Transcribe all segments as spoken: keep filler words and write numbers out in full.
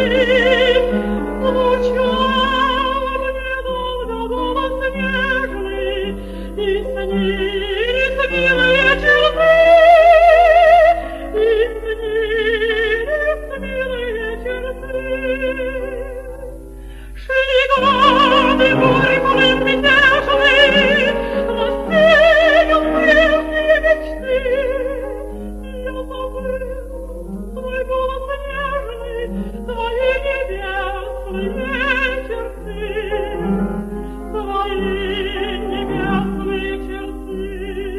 Звучал мне долго голос нежный, и снились милые черты, и снились милые черты. Шли годы горькой мятежной, рассеял прежние мечты. Я забыл твой голос нежный, твои небесные черты, твои небесные черты.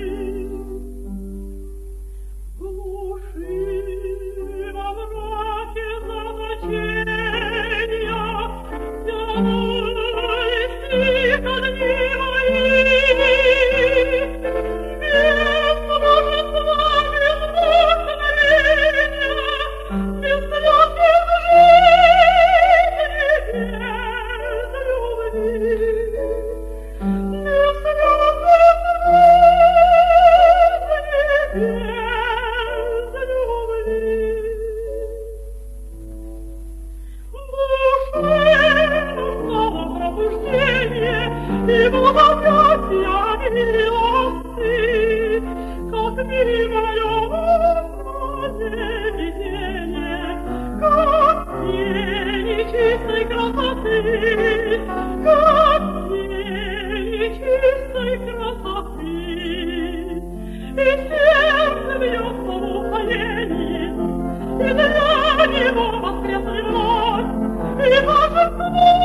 Души во мраке заточения тянулись тихо дни мои. Без торжества, без вдохновения, без слез, без жизни, без любви, без слез, без жизни, без любви. В душе настало пробуждение и благодатия милости, как милое видение, как тени чистой красоты, как тени чистой красоты. И сердце бьется в упоении, и для него воскресный вновь, и кажется,